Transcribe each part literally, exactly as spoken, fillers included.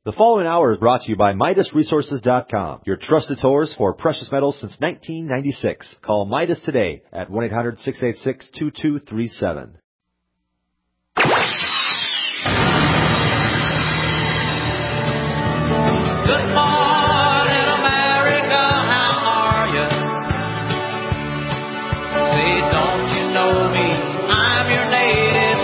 The following hour is brought to you by Midas Resources dot com, your trusted source for precious metals since nineteen ninety-six. Call Midas today at one eight hundred, six eight six, two two three seven. Good morning, America, how are you? Say, don't you know me? I'm your native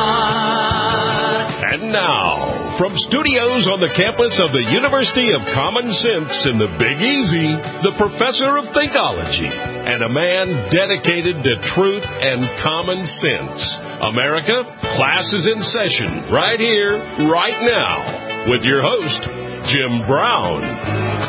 son. And now, from studios on the campus of the University of Common Sense in the Big Easy, the professor of Thinkology, and a man dedicated to truth and common sense. America, class is in session right here, right now, with your host, Jim Brown.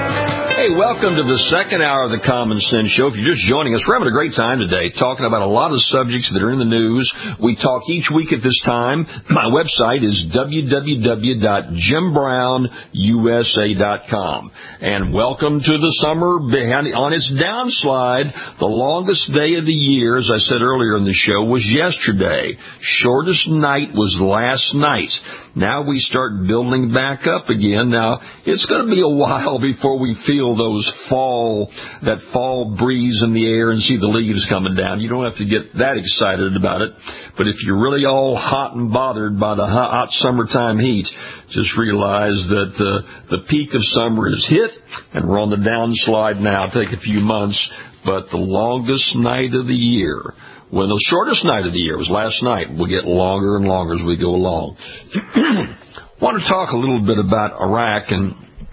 Hey, welcome to the second hour of the Common Sense Show. If you're just joining us, we're having a great time today talking about a lot of subjects that are in the news. We talk each week at this time. My website is w w w dot jim brown u s a dot com. And welcome to the summer on its downslide. The longest day of the year, as I said earlier in the show, was yesterday. Shortest night was last night. Now we start building back up again. Now, it's going to be a while before we feel those fall, that fall breeze in the air and see the leaves coming down. You don't have to get that excited about it. But if you're really all hot and bothered by the hot summertime heat, just realize that uh, the peak of summer is hit, and we're on the downslide now. It'll take a few months, but the longest night of the year, when the shortest night of the year was last night, will get longer and longer as we go along. I want to talk a little bit about Iraq, and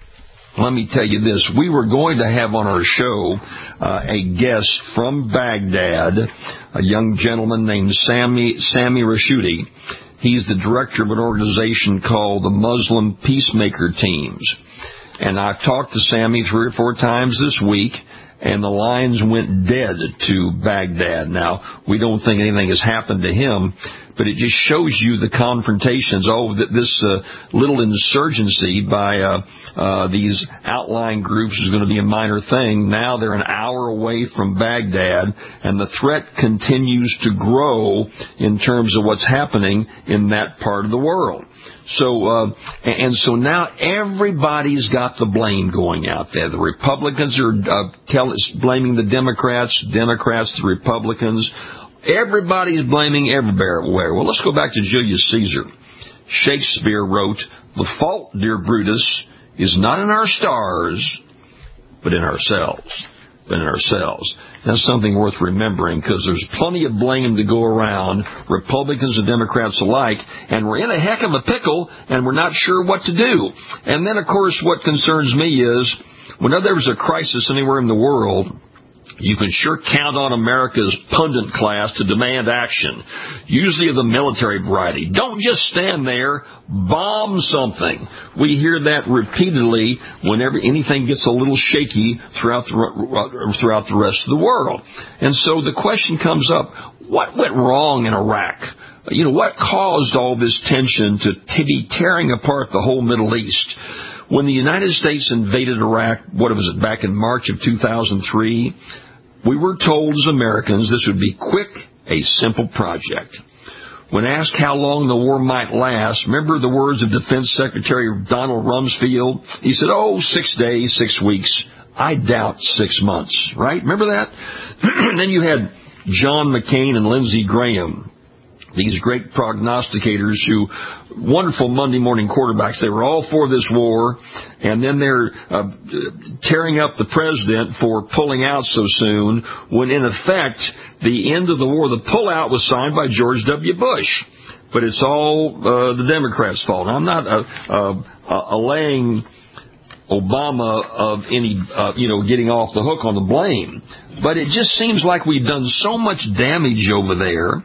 let me tell you this. We were going to have on our show uh, a guest from Baghdad, a young gentleman named Sami, Sami Rashidi. He's the director of an organization called the Muslim Peacemaker Teams. And I've talked to Sami three or four times this week, and the lines went dead to Baghdad. Now, we don't think anything has happened to him, but it just shows you the confrontations. Oh, that this uh, little insurgency by uh, uh, these outlying groups is going to be a minor thing. Now they're an hour away from Baghdad, and the threat continues to grow in terms of what's happening in that part of the world. So, uh, and so now everybody's got the blame going out there. The Republicans are uh, tell, blaming the Democrats, Democrats the Republicans. Everybody's blaming everywhere. Well, let's go back to Julius Caesar. Shakespeare wrote, "The fault, dear Brutus, is not in our stars, but in ourselves." But in ourselves. That's something worth remembering, because there's plenty of blame to go around, Republicans and Democrats alike, and we're in a heck of a pickle, and we're not sure what to do. And then, of course, what concerns me is, whenever there's a crisis anywhere in the world, you can sure count on America's pundit class to demand action, usually of the military variety. Don't just stand there, bomb something. We hear that repeatedly whenever anything gets a little shaky throughout the, throughout the rest of the world. And so the question comes up, what went wrong in Iraq? You know, what caused all this tension to, to be tearing apart the whole Middle East? When the United States invaded Iraq, what was it, back in March of two thousand three, we were told as Americans this would be quick, a simple project. When asked how long the war might last, remember the words of Defense Secretary Donald Rumsfeld? He said, oh, six days, six weeks. I doubt six months, right? Remember that? And then you had John McCain and Lindsey Graham, these great prognosticators who, wonderful Monday morning quarterbacks, they were all for this war, and then they're uh, tearing up the president for pulling out so soon, when in effect, the end of the war, the pullout was signed by George W. Bush. But it's all uh, the Democrats' fault. Now, I'm not uh, uh, uh, allaying Obama of any, uh, you know, getting off the hook on the blame, but it just seems like we've done so much damage over there.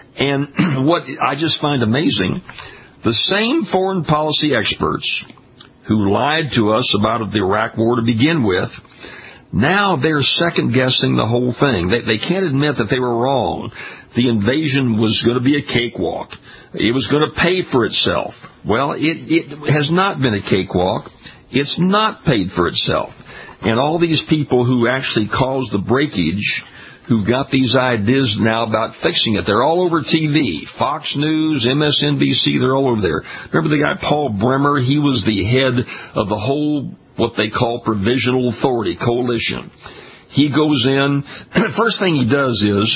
And what I just find amazing, the same foreign policy experts who lied to us about the Iraq war to begin with, now they're second-guessing the whole thing. They, they can't admit that they were wrong. The invasion was going to be a cakewalk. It was going to pay for itself. Well, it, it has not been a cakewalk. It's not paid for itself. And all these people who actually caused the breakage who've got these ideas now about fixing it. They're all over T V. Fox News, M S N B C, they're all over there. Remember the guy Paul Bremer? He was the head of the whole, what they call Provisional Authority Coalition. He goes in, first thing he does is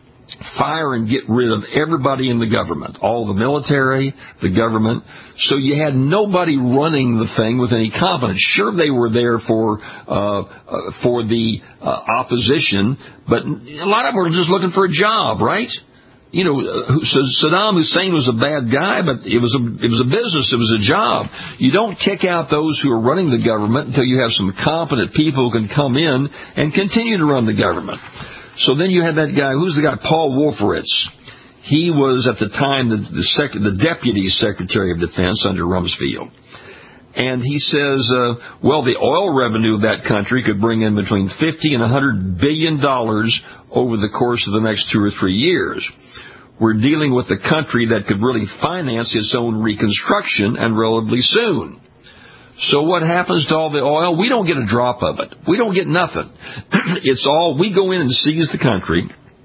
fire and get rid of everybody in the government, all the military, the government. So you had nobody running the thing with any competence. Sure, they were there for uh, uh, for the uh, opposition, but a lot of them were just looking for a job, right? You know, Saddam Hussein was a bad guy, but it was a it was a business, it was a job. You don't kick out those who are running the government until you have some competent people who can come in and continue to run the government. So then you had that guy, who's the guy, Paul Wolfowitz. He was at the time the the, sec, the Deputy Secretary of Defense under Rumsfeld. And he says, uh, well, the oil revenue of that country could bring in between fifty and one hundred billion dollars over the course of the next two or three years. We're dealing with a country that could really finance its own reconstruction, and relatively soon. So what happens to all the oil? We don't get a drop of it. We don't get nothing. It's all, we go in and seize the country,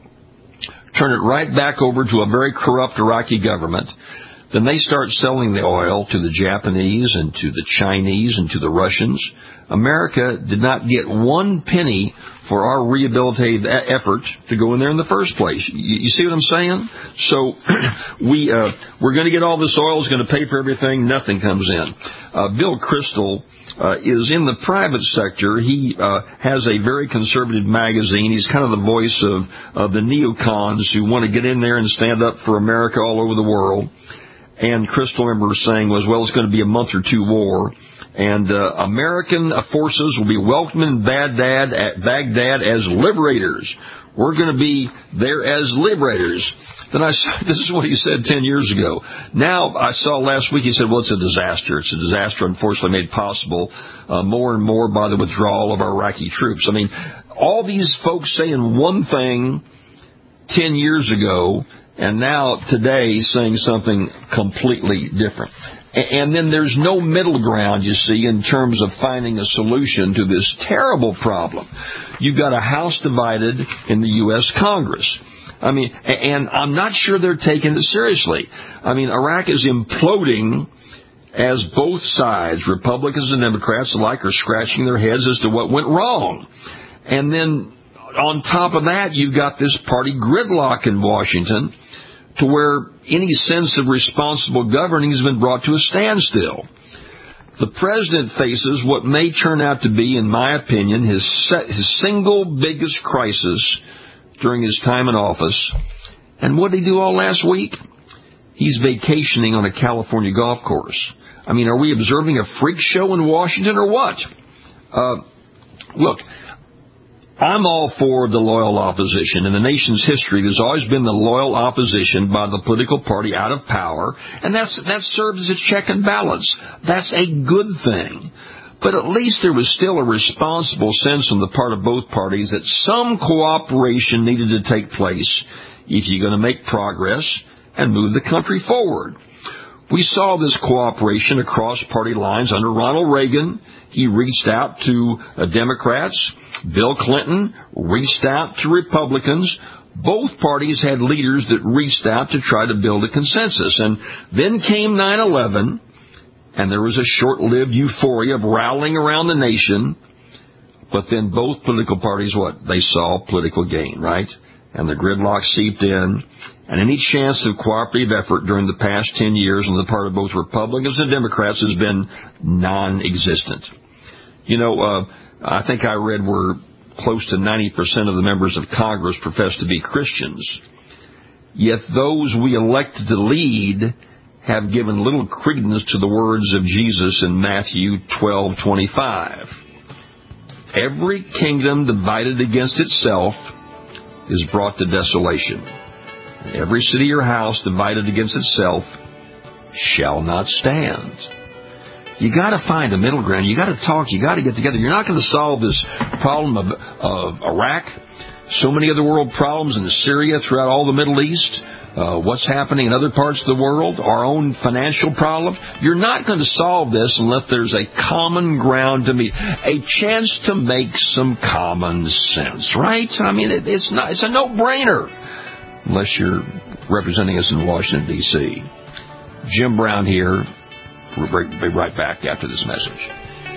turn it right back over to a very corrupt Iraqi government. Then they start selling the oil to the Japanese and to the Chinese and to the Russians. America did not get one penny for our rehabilitative effort to go in there in the first place. You, you see what I'm saying? So we, uh, we're going to get all this oil, is going to pay for everything, nothing comes in. Uh, Bill Kristol uh, is in the private sector. He uh, has a very conservative magazine. He's kind of the voice of, of the neocons who want to get in there and stand up for America all over the world. And Kristol, remember, saying was, well, it's going to be a month or two war. And uh, American forces will be welcoming Baghdad, at Baghdad as liberators. We're going to be there as liberators. Then I, this is what he said ten years ago. Now, I saw last week, he said, well, it's a disaster. It's a disaster, unfortunately, made possible uh, more and more by the withdrawal of our Iraqi troops. I mean, all these folks saying one thing ten years ago, and now today saying something completely different. And then there's no middle ground, you see, in terms of finding a solution to this terrible problem. You've got a House divided in the U S Congress. I mean, and I'm not sure they're taking it seriously. I mean, Iraq is imploding as both sides, Republicans and Democrats alike, are scratching their heads as to what went wrong. And then on top of that, you've got this party gridlock in Washington, to where any sense of responsible governing has been brought to a standstill. The president faces what may turn out to be, in my opinion, his, his single biggest crisis during his time in office. And what did he do all last week? He's vacationing on a California golf course. I mean, are we observing a freak show in Washington or what? Uh, look, I'm all for the loyal opposition. In the nation's history, there's always been the loyal opposition by the political party out of power, and that's, that serves as a check and balance. That's a good thing. But at least there was still a responsible sense on the part of both parties that some cooperation needed to take place if you're going to make progress and move the country forward. We saw this cooperation across party lines under Ronald Reagan. He reached out to uh, Democrats. Bill Clinton reached out to Republicans. Both parties had leaders that reached out to try to build a consensus. And then came nine eleven, and there was a short-lived euphoria of rallying around the nation. But then both political parties, what? They saw political gain, right? And the gridlock seeped in. And any chance of cooperative effort during the past ten years on the part of both Republicans and Democrats has been non-existent. You know, uh, I think I read where close to ninety percent of the members of Congress profess to be Christians. Yet those we elected to lead have given little credence to the words of Jesus in Matthew twelve twenty-five. Every kingdom divided against itself is brought to desolation. And every city or house divided against itself shall not stand. You got to find a middle ground. You got to talk. You got to get together. You're not going to solve this problem of, of Iraq, so many other world problems in Syria, throughout all the Middle East. uh, what's happening in other parts of the world, our own financial problem. You're not going to solve this unless there's a common ground to meet, a chance to make some common sense, right? I mean, it, it's not, it's a no-brainer, unless you're representing us in Washington, D C Jim Brown here. We'll be right back after this message.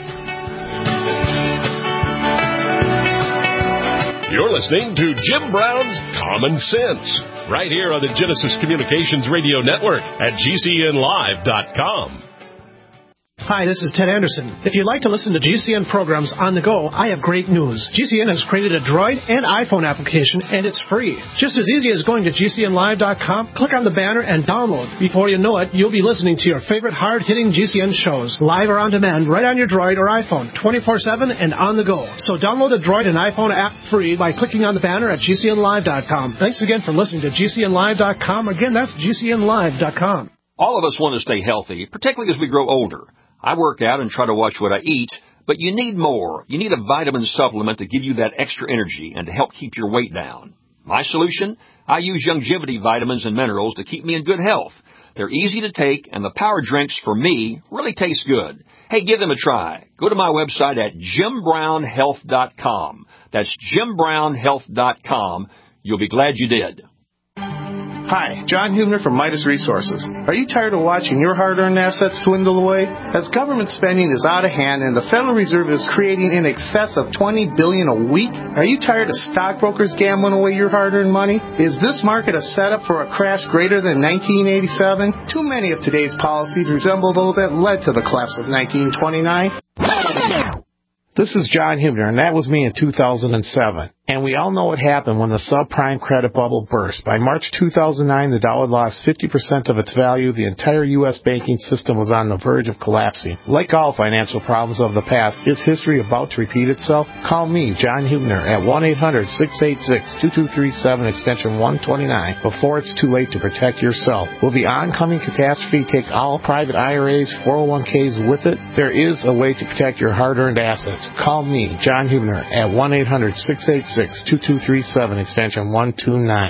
You're listening to Jim Brown's Common Sense, right here on the Genesis Communications Radio Network at G C N live dot com. Hi, this is Ted Anderson. If you'd like to listen to G C N programs on the go, I have great news. G C N has created a Droid and iPhone application, and it's free. Just as easy as going to G C N live dot com, click on the banner, and download. Before you know it, you'll be listening to your favorite hard-hitting G C N shows, live or on demand, right on your Droid or iPhone, twenty-four seven and on the go. So download the Droid and iPhone app free by clicking on the banner at G C N live dot com. Thanks again for listening to G C N live dot com. Again, that's G C N live dot com. All of us want to stay healthy, particularly as we grow older. I work out and try to watch what I eat, but you need more. You need a vitamin supplement to give you that extra energy and to help keep your weight down. My solution? I use Youngevity vitamins and minerals to keep me in good health. They're easy to take, and the power drinks, for me, really taste good. Hey, give them a try. Go to my website at jim brown health dot com. That's jim brown health dot com. You'll be glad you did. Hi, John Hubner from Midas Resources. Are you tired of watching your hard-earned assets dwindle away? As government spending is out of hand and the Federal Reserve is creating in excess of twenty billion dollars a week, are you tired of stockbrokers gambling away your hard-earned money? Is this market a setup for a crash greater than nineteen eighty-seven? Too many of today's policies resemble those that led to the collapse of nineteen twenty-nine. This is John Hubner, and that was me in two thousand seven. And we all know what happened when the subprime credit bubble burst. By March two thousand nine, the dollar lost fifty percent of its value. The entire U S banking system was on the verge of collapsing. Like all financial problems of the past, is history about to repeat itself? Call me, John Hubner, at one eight hundred six eight six two two three seven, extension one twenty-nine, before it's too late to protect yourself. Will the oncoming catastrophe take all private I R As, four oh one k's with it? There is a way to protect your hard-earned assets. Call me, John Hubner, at one eight hundred six eight six two two three seven, extension one twenty-nine.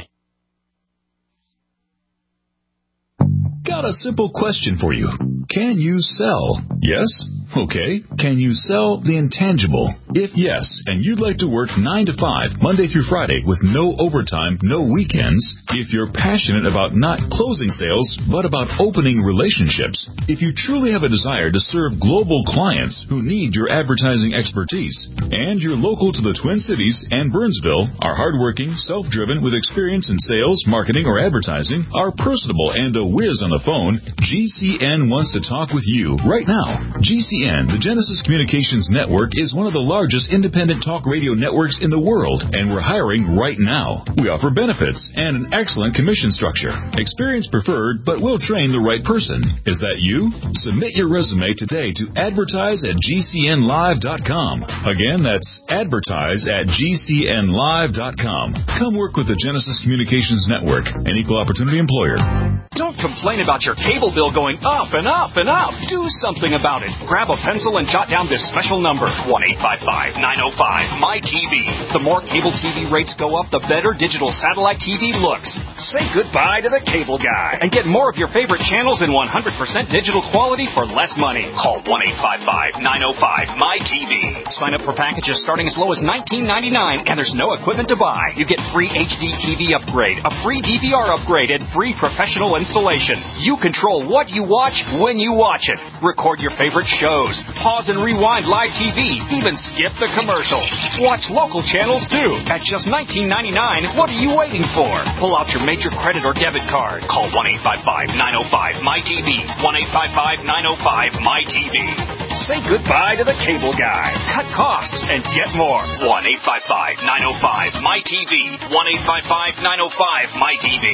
Got a simple question for you. Can you sell? Yes? Okay. Can you sell the intangible? If yes, and you'd like to work nine to five, Monday through Friday, with no overtime, no weekends, if you're passionate about not closing sales, but about opening relationships, if you truly have a desire to serve global clients who need your advertising expertise, and you're local to the Twin Cities and Burnsville, are hardworking, self-driven, with experience in sales, marketing, or advertising, are personable and a whiz on the phone, G C N wants to talk with you right now. G C N, the Genesis Communications Network, is one of the largest independent talk radio networks in the world, and we're hiring right now. We offer benefits and an excellent commission structure. Experience preferred, but we'll train the right person. Is that you? Submit your resume today to advertise at G C N live dot com. Again, that's advertise at G C N live dot com. Come work with the Genesis Communications Network, an equal opportunity employer. Don't complain about your cable bill going up and up and up. Do something about it. Grab a pencil and jot down this special number, one eight five five nine oh five M Y T V. The more cable T V rates go up, the better digital satellite T V looks. Say goodbye to the cable guy and get more of your favorite channels in one hundred percent digital quality for less money. Call one eight five five nine oh five M Y T V. Sign up for packages starting as low as nineteen ninety-nine, and there's no equipment to buy. You get free H D T V upgrade, a free D V R upgrade, and free professional installation. You control what you watch when you watch it. Record your favorite shows. Pause and rewind live T V. Even skip the commercials. Watch local channels too. At just nineteen ninety-nine, what are you waiting for? Pull out your major credit or debit card. Call one eight five five nine oh five M Y T V. one eight five five nine oh five M Y T V. Say goodbye to the cable guy. Cut costs and get more. one eight five five nine oh five M Y T V. one eight five five nine oh five M Y T V.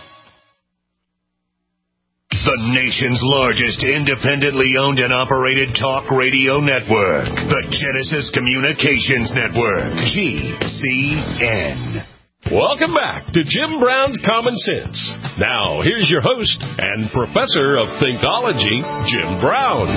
The nation's largest independently owned and operated talk radio network. The Genesis Communications Network. G C N. Welcome back to Jim Brown's Common Sense. Now, here's your host and professor of Thinkology, Jim Brown.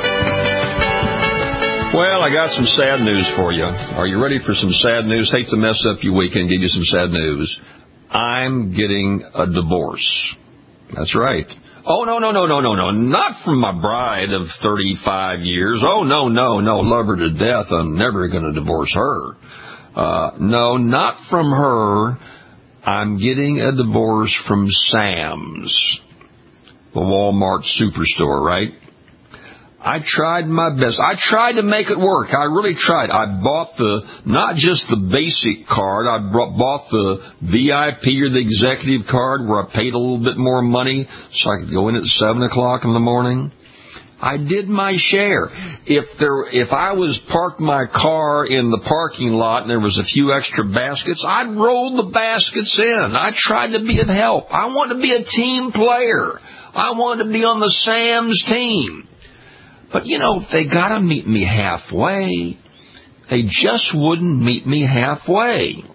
Well, I got some sad news for you. Are you ready for some sad news? Hate to mess up your weekend, give you some sad news. I'm getting a divorce. That's right. Oh, no, no, no, no, no, no. Not from my bride of thirty-five years. Oh, no, no, no. Love her to death. I'm never going to divorce her. Uh, no, not from her. I'm getting a divorce from Sam's, the Walmart superstore, right? I tried my best. I tried to make it work. I really tried. I bought the, not just the basic card, I bought the V I P or the executive card where I paid a little bit more money so I could go in at seven o'clock in the morning. I did my share. If there, if I was parked my car in the parking lot and there was a few extra baskets, I'd roll the baskets in. I tried to be of help. I wanted to be a team player. I wanted to be on the Sam's team. But, you know, they got to meet me halfway. They just wouldn't meet me halfway.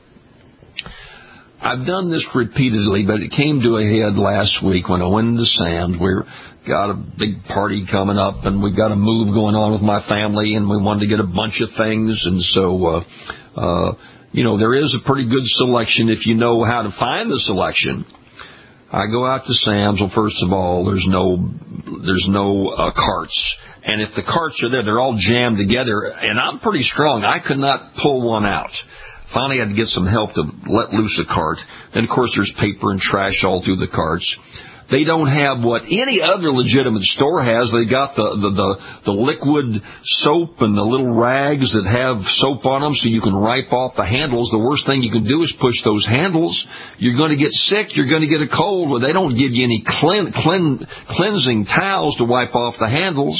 I've done this repeatedly, but it came to a head last week when I went into Sam's. We've got a big party coming up, and we've got a move going on with my family, and we wanted to get a bunch of things. And so, uh, uh, you know, there is a pretty good selection if you know how to find the selection. I go out to Sam's. Well, first of all, there's no there's no uh, carts. And if the carts are there, they're all jammed together. And I'm pretty strong. I could not pull one out. Finally, I had to get some help to let loose a cart. Then, of course, there's paper and trash all through the carts. They don't have what any other legitimate store has. They got the, the, the, the liquid soap and the little rags that have soap on them so you can wipe off the handles. The worst thing you can do is push those handles. You're going to get sick. You're going to get a cold. Well, they don't give you any clean, clean, cleansing towels to wipe off the handles.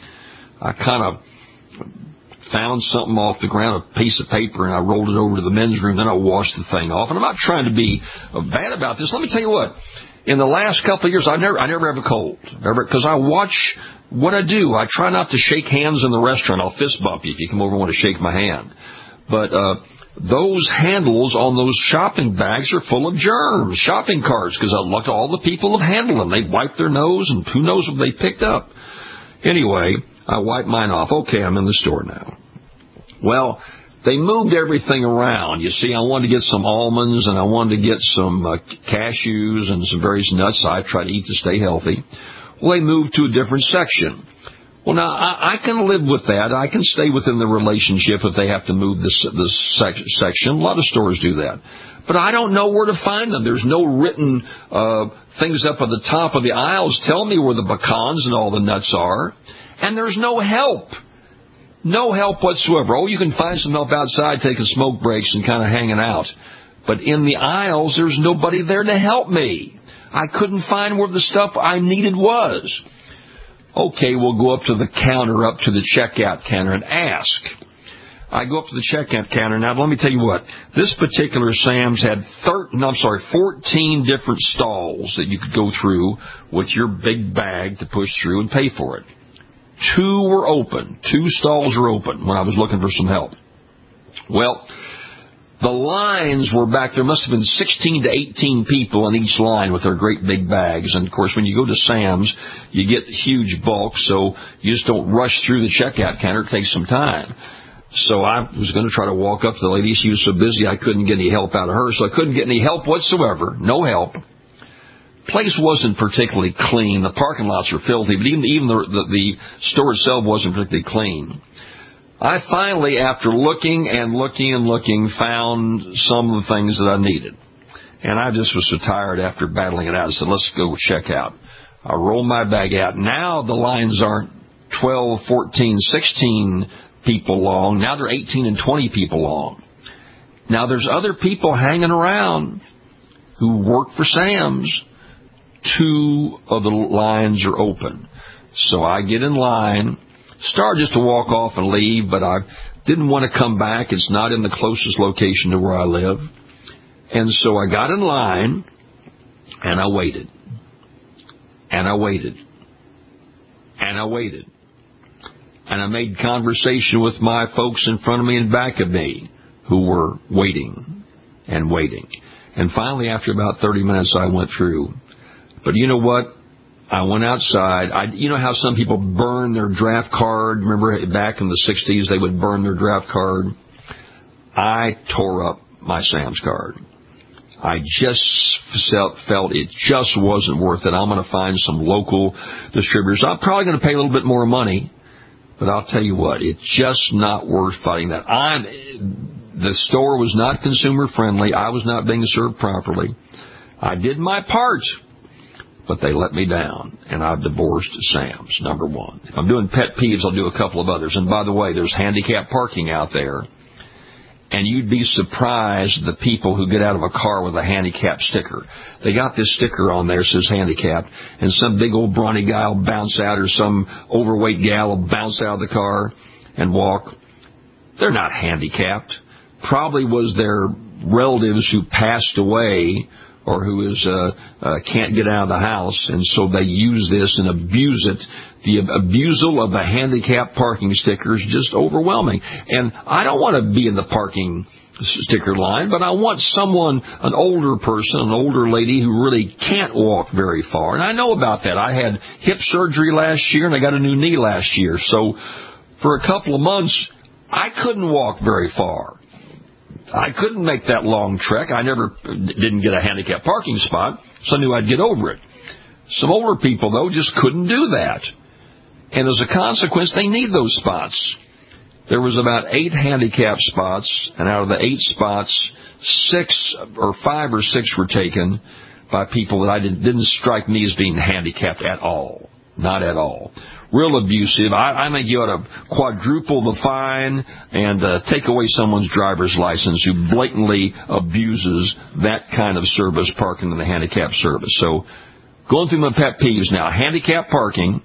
I kind of found something off the ground, a piece of paper, and I rolled it over to the men's room. Then I washed the thing off. And I'm not trying to be bad about this. Let me tell you what. In the last couple of years, I never, I never have a cold, because I watch what I do. I try not to shake hands in the restaurant. I'll fist bump you if you come over and want to shake my hand. But uh, those handles on those shopping bags are full of germs, shopping carts, because I look at all the people that handle them. They wipe their nose, and who knows what they picked up. Anyway, I wipe mine off. Okay, I'm in the store now. Well, they moved everything around. You see, I wanted to get some almonds, and I wanted to get some uh, cashews and some various nuts I try to eat to stay healthy. Well, they moved to a different section. Well, now, I, I can live with that. I can stay within the relationship if they have to move this, this sec- section. A lot of stores do that. But I don't know where to find them. There's no written uh, things up at the top of the aisles tell me where the pecans and all the nuts are. And there's no help. No help whatsoever. Oh, you can find some help outside taking smoke breaks and kind of hanging out. But in the aisles, there's nobody there to help me. I couldn't find where the stuff I needed was. Okay, we'll go up to the counter, up to the checkout counter and ask. I go up to the checkout counter. Now, let me tell you what. This particular Sam's had thirteen, no, I'm sorry, fourteen different stalls that you could go through with your big bag to push through and pay for it. Two were open. Two stalls were open when I was looking for some help. Well, the lines were back there. Must have been sixteen to eighteen people in each line with their great big bags. And, of course, when you go to Sam's, you get huge bulk, so you just don't rush through the checkout counter. It takes some time. So I was going to try to walk up to the lady. She was so busy I couldn't get any help out of her, so I couldn't get any help whatsoever. No help. Place wasn't particularly clean. The parking lots were filthy, but even even the, the, the store itself wasn't particularly clean. I finally, after looking and looking and looking, found some of the things that I needed. And I just was so tired after battling it out. I said, let's go check out. I rolled my bag out. Now the lines aren't twelve, fourteen, sixteen people long. Now they're eighteen and twenty people long. Now there's other people hanging around who work for Sam's. Two of the lines are open. So I get in line, started just to walk off and leave, but I didn't want to come back. It's not in the closest location to where I live. And so I got in line, and I waited. And I waited. And I waited. And I made conversation with my folks in front of me and back of me who were waiting and waiting. And finally, after about thirty minutes, I went through. But you know what? I went outside. I, you know how some people burn their draft card? Remember back in the sixties, they would burn their draft card? I tore up my Sam's card. I just felt, felt it just wasn't worth it. I'm going to find some local distributors. I'm probably going to pay a little bit more money, but I'll tell you what, it's just not worth fighting that. I'm, the store was not consumer friendly. I was not being served properly. I did my part, but they let me down, and I've divorced Sam's, number one. If I'm doing pet peeves, I'll do a couple of others. And by the way, there's handicapped parking out there, and you'd be surprised the people who get out of a car with a handicap sticker. They got this sticker on there that says handicapped, and some big old brawny guy will bounce out, or some overweight gal will bounce out of the car and walk. They're not handicapped. Probably was their relatives who passed away or who is uh, uh, can't get out of the house, and so they use this and abuse it. The abusal of the handicapped parking sticker is just overwhelming. And I don't want to be in the parking sticker line, but I want someone, an older person, an older lady who really can't walk very far. And I know about that. I had hip surgery last year, and I got a new knee last year. So for a couple of months, I couldn't walk very far. I couldn't make that long trek. I never didn't get a handicapped parking spot, so I knew I'd get over it. Some older people, though, just couldn't do that. And as a consequence, they need those spots. There was about eight handicapped spots, and out of the eight spots, six or five or six were taken by people that I didn't, didn't strike me as being handicapped at all. Not at all. Real abusive. I, I think you ought to quadruple the fine and uh, take away someone's driver's license who blatantly abuses that kind of service, parking in the handicapped service. So, going through my pet peeves now. Handicapped parking,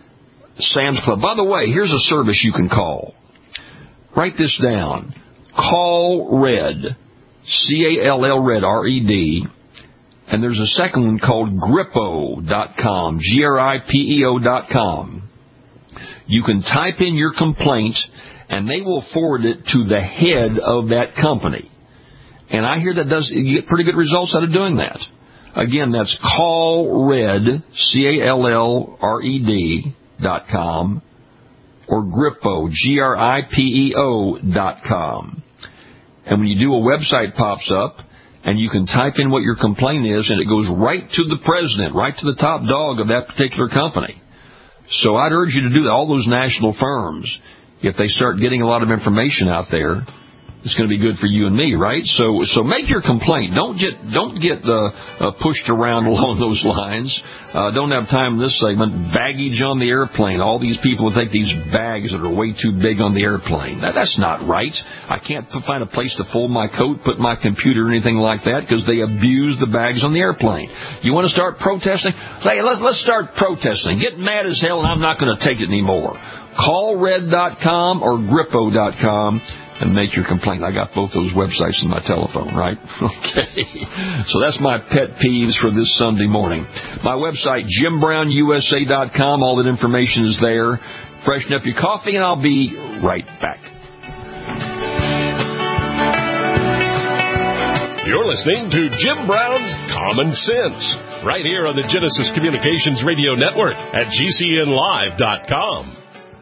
Sam's Club. By the way, here's a service you can call. Write this down. Call Red. C A L L Red, R E D. And there's a second one called Grippo dot com, G R I P E O dot com. You can type in your complaint, and they will forward it to the head of that company. And I hear that does you get pretty good results out of doing that. Again, that's Call Red, C A L L R E D dot com, or Grippo, G R I P E O dot com. And when you do, a website pops up, and you can type in what your complaint is, and it goes right to the president, right to the top dog of that particular company. So I'd urge you to do that. All those national firms, if they start getting a lot of information out there, it's going to be good for you and me, right? So, so make your complaint. Don't get, don't get uh, uh, pushed around along those lines. Uh, don't have time in this segment. Baggage on the airplane. All these people will take these bags that are way too big on the airplane. That, that's not right. I can't find a place to fold my coat, put my computer, or anything like that because they abuse the bags on the airplane. You want to start protesting? Hey, let's let's start protesting. Get mad as hell, and I'm not going to take it anymore. Call Red dot com or Grippo dot com. And make your complaint. I got both those websites in my telephone, right? Okay. So that's my pet peeves for this Sunday morning. My website, Jim Brown U S A dot com. All that information is there. Freshen up your coffee, and I'll be right back. You're listening to Jim Brown's Common Sense, right here on the Genesis Communications Radio Network at G C N live dot com.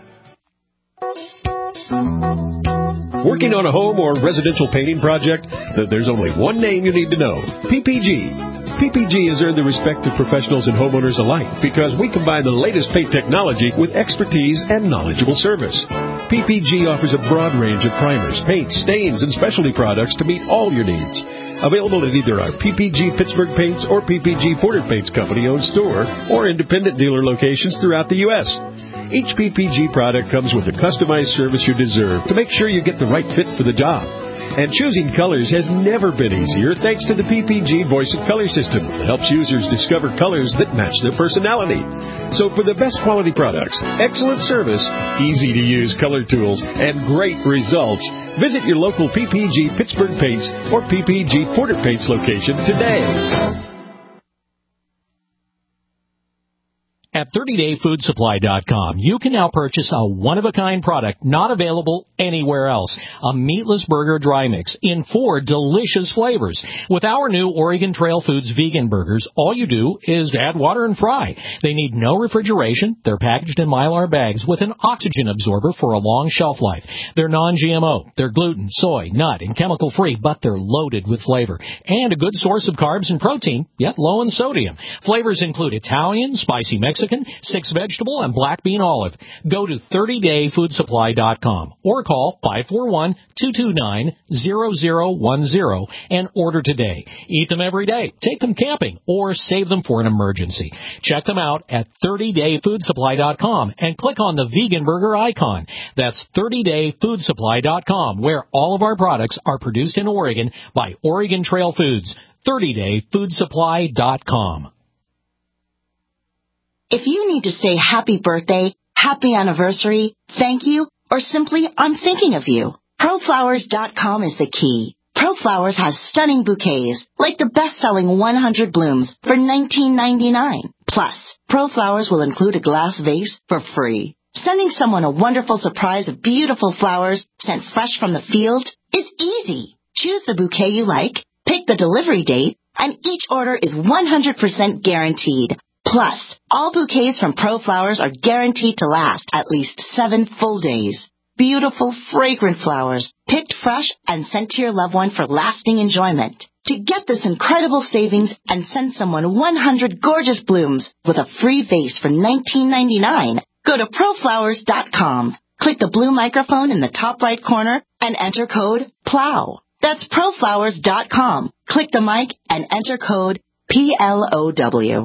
Working on a home or residential painting project? There's only one name you need to know. P P G. P P G has earned the respect of professionals and homeowners alike because we combine the latest paint technology with expertise and knowledgeable service. P P G offers a broad range of primers, paints, stains, and specialty products to meet all your needs. Available at either our P P G Pittsburgh Paints or P P G Porter Paints Company-owned store or independent dealer locations throughout the U S Each P P G product comes with the customized service you deserve to make sure you get the right fit for the job. And choosing colors has never been easier thanks to the P P G Voice of Color system that helps users discover colors that match their personality. So for the best quality products, excellent service, easy-to-use color tools, and great results, visit your local P P G Pittsburgh Paints or P P G Porter Paints location today. At thirty day food supply dot com, you can now purchase a one-of-a-kind product not available anywhere else. A meatless burger dry mix in four delicious flavors. With our new Oregon Trail Foods vegan burgers, all you do is add water and fry. They need no refrigeration. They're packaged in Mylar bags with an oxygen absorber for a long shelf life. They're non-G M O. They're gluten, soy, nut, and chemical-free, but they're loaded with flavor. And a good source of carbs and protein, yet low in sodium. Flavors include Italian, spicy Mexican, six vegetable, and black bean olive. Go to thirty day food supply dot com or call five four one, two two nine, zero zero one zero and order today. Eat them every day, take them camping, or save them for an emergency. Check them out at thirty day food supply dot com and click on the vegan burger icon. That's thirty day food supply dot com, where all of our products are produced in Oregon by Oregon Trail Foods. thirty day food supply dot com. If you need to say happy birthday, happy anniversary, thank you, or simply I'm thinking of you, pro flowers dot com is the key. ProFlowers has stunning bouquets, like the best-selling one hundred blooms for nineteen ninety-nine. Plus, ProFlowers will include a glass vase for free. Sending someone a wonderful surprise of beautiful flowers sent fresh from the field is easy. Choose the bouquet you like, pick the delivery date, and each order is one hundred percent guaranteed. Plus, all bouquets from ProFlowers are guaranteed to last at least seven full days. Beautiful, fragrant flowers, picked fresh and sent to your loved one for lasting enjoyment. To get this incredible savings and send someone one hundred gorgeous blooms with a free vase for nineteen ninety-nine, go to pro flowers dot com. Click the blue microphone in the top right corner and enter code PLOW. That's pro flowers dot com. Click the mic and enter code P L O W.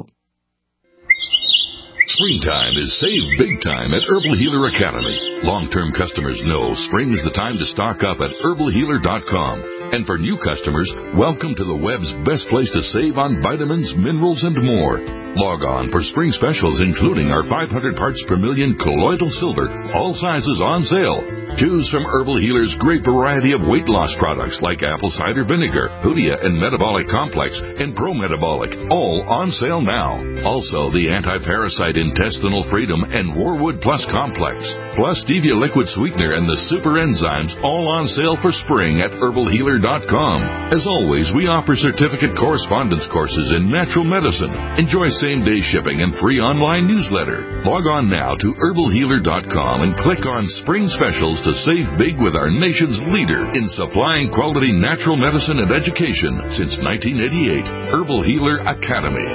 Springtime is save big time at Herbal Healer Academy. Long-term customers know spring is the time to stock up at herbal healer dot com. And for new customers, welcome to the web's best place to save on vitamins, minerals, and more. Log on for spring specials, including our five hundred parts per million colloidal silver, all sizes on sale. Choose from Herbal Healer's great variety of weight loss products like apple cider vinegar, Hoodia and Metabolic Complex, and Pro Metabolic, all on sale now. Also, the anti-parasite intestinal freedom and Warwood Plus Complex, plus stevia liquid sweetener and the super enzymes, all on sale for spring at herbal healer dot com. As always, we offer certificate correspondence courses in natural medicine. Enjoy same-day shipping and free online newsletter. Log on now to herbal healer dot com and click on Spring Specials to save big with our nation's leader in supplying quality natural medicine and education since nineteen eighty-eight. Herbal Healer Academy.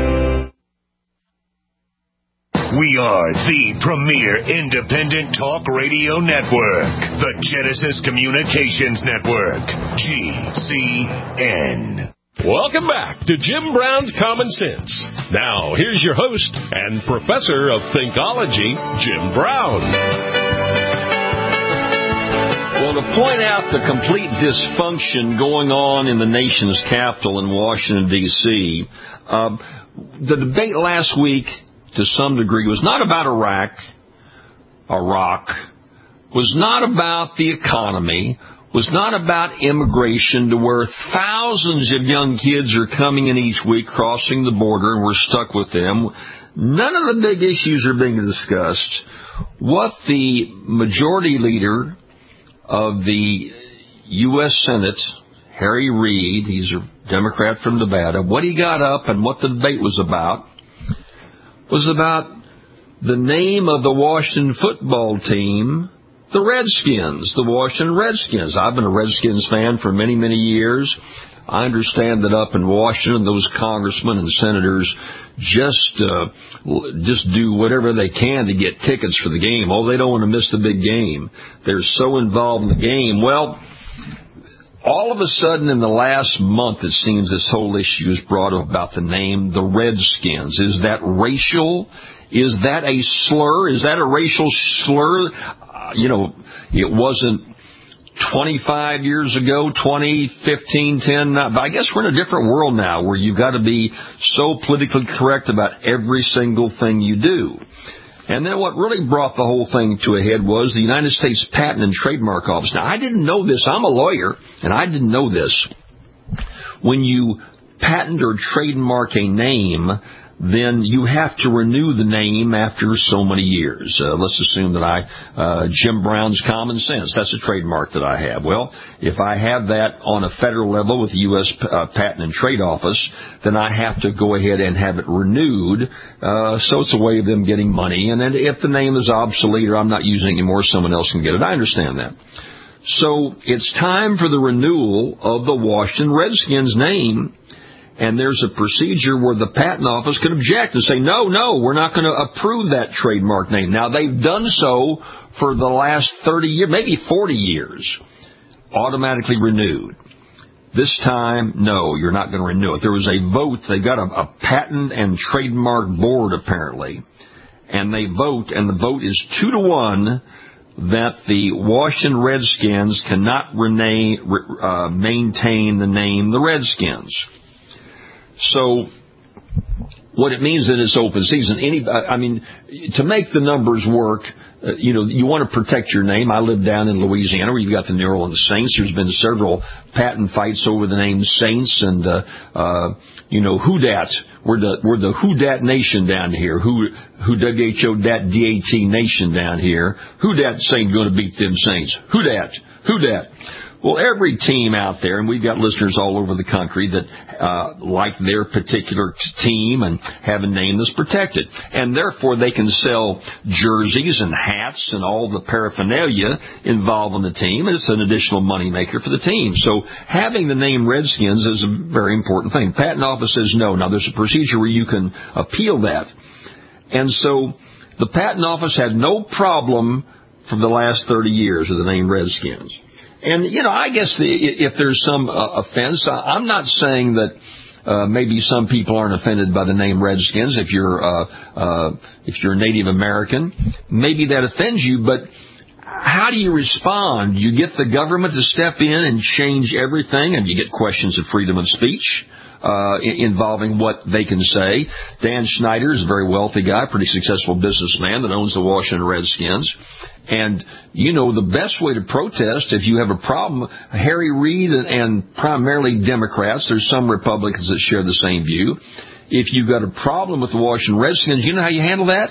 We are the premier independent talk radio network, the Genesis Communications Network, G C N. Welcome back to Jim Brown's Common Sense. Now, here's your host and professor of Thinkology, Jim Brown. Well, to point out the complete dysfunction going on in the nation's capital in Washington, D C, uh, the debate last week, to some degree, was not about Iraq, Iraq, was not about the economy, was not about immigration, to where thousands of young kids are coming in each week, crossing the border, and we're stuck with them. None of the big issues are being discussed. What the majority leader of the U S Senate, Harry Reid, he's a Democrat from Nevada, what he got up and what the debate was about was about the name of the Washington football team, the Redskins, the Washington Redskins. I've been a Redskins fan for many, many years. I understand that up in Washington, those congressmen and senators just uh, just do whatever they can to get tickets for the game. Oh, they don't want to miss the big game. They're so involved in the game. Well, all of a sudden in the last month, it seems this whole issue is brought up about the name, the Redskins. Is that racial? Is that a slur? Is that a racial slur? Uh, you know, it wasn't twenty-five years ago, twenty, fifteen, ten, but I guess we're in a different world now where you've got to be so politically correct about every single thing you do. And then what really brought the whole thing to a head was the United States Patent and Trademark Office. Now, I didn't know this. I'm a lawyer, and I didn't know this. When you patent or trademark a name, then you have to renew the name after so many years. Uh, let's assume that I, uh, Jim Brown's Common Sense, that's a trademark that I have. Well, if I have that on a federal level with the U S Uh, Patent and Trade Office, then I have to go ahead and have it renewed. Uh, so it's a way of them getting money. And then if the name is obsolete or I'm not using it anymore, someone else can get it. I understand that. So it's time for the renewal of the Washington Redskins name. And there's a procedure where the Patent Office can object and say, no, no, we're not going to approve that trademark name. Now, they've done so for the last thirty years, maybe forty years, automatically renewed. This time, no, you're not going to renew it. There was a vote. They've got a, a patent and trademark board, apparently, and they vote, and the vote is two to one that the Washington Redskins cannot rename, uh, maintain the name the Redskins. So what it means that it's open season. Any, I mean, to make the numbers work, uh, you know, you want to protect your name. I live down in Louisiana where you've got the New Orleans Saints. There's been several patent fights over the name Saints and, uh, uh, you know, Who Dat. We're the, we're the Who Dat Nation down here. Who, who W H O Dat D A T Nation down here. Who Dat ain't going to beat them Saints? Who Dat? Who Dat? Well, every team out there, and we've got listeners all over the country that uh, like their particular team and have a name that's protected. And therefore, they can sell jerseys and hats and all the paraphernalia involved in the team. And it's an additional moneymaker for the team. So having the name Redskins is a very important thing. Patent Office says no. Now, there's a procedure where you can appeal that. And so the Patent Office had no problem for the last thirty years with the name Redskins. And, you know, I guess the, if there's some uh, offense, I'm not saying that uh, maybe some people aren't offended by the name Redskins. If you're uh, uh, if you're Native American, maybe that offends you. But how do you respond? You get the government to step in and change everything, and you get questions of freedom of speech uh, involving what they can say. Dan Schneider is a very wealthy guy, pretty successful businessman that owns the Washington Redskins. And, you know, the best way to protest, if you have a problem, Harry Reid and, and primarily Democrats, there's some Republicans that share the same view. If you've got a problem with the Washington Redskins, you know how you handle that?